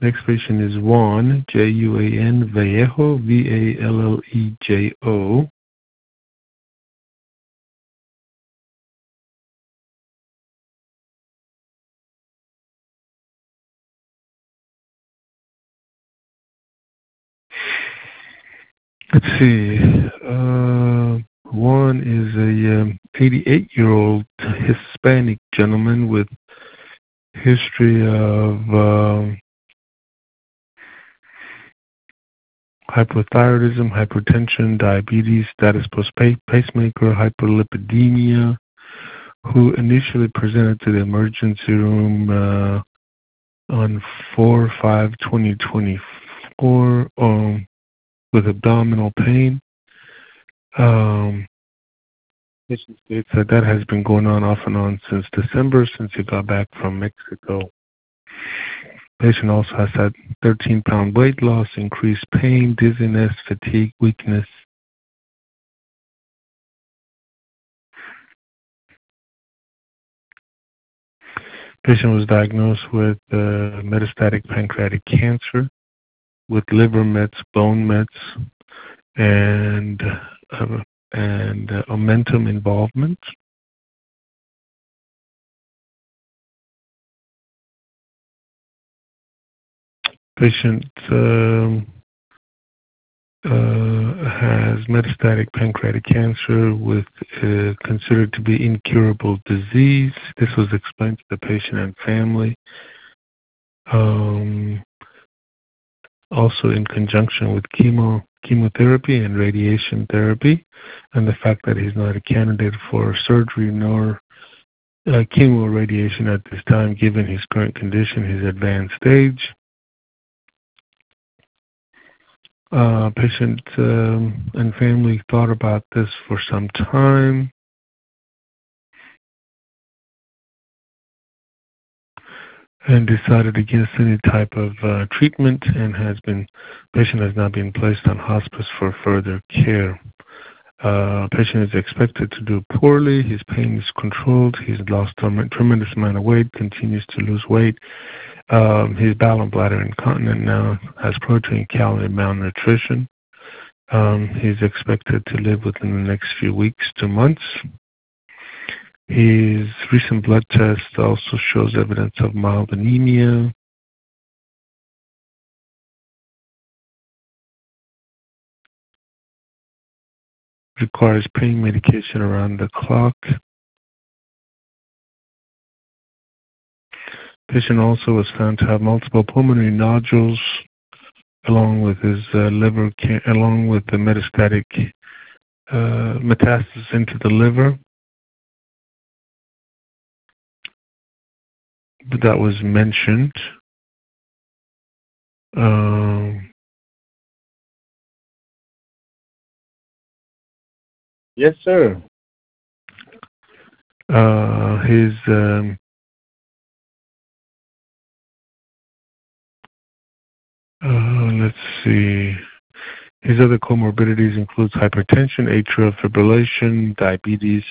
Next patient is Juan, Juan Vallejo, Vallejo. Let's see. Juan is a 88-year-old Hispanic gentleman with history of hypothyroidism, hypertension, diabetes, status post-pacemaker, hyperlipidemia, who initially presented to the emergency room on 4/5/2024 with abdominal pain. Patient states that has been going on off and on since December, since he got back from Mexico. Patient also has had 13-pound weight loss, increased pain, dizziness, fatigue, weakness. Patient was diagnosed with metastatic pancreatic cancer with liver mets, bone mets, and omentum involvement. Patient has metastatic pancreatic cancer with considered to be incurable disease. This was explained to the patient and family. Also in conjunction with chemotherapy and radiation therapy, and the fact that he's not a candidate for surgery nor chemo radiation at this time, given his current condition, his advanced stage. Patient and family thought about this for some time. And decided against any type of treatment, and patient has now been placed on hospice for further care. Patient is expected to do poorly. His pain is controlled. He's lost a tremendous amount of weight, continues to lose weight. He's bowel and bladder incontinent now, has protein, calorie malnutrition. He's expected to live within the next few weeks to months. His recent blood test also shows evidence of mild anemia. Requires pain medication around the clock. Patient also was found to have multiple pulmonary nodules, along with his liver, along with the metastatic metastasis into the liver. But that was mentioned. Yes, sir. Let's see. His other comorbidities includes hypertension, atrial fibrillation, diabetes.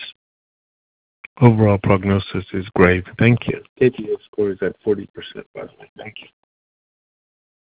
Overall prognosis is grave. Thank you. KPS score is at 40%, by the way. Thank you.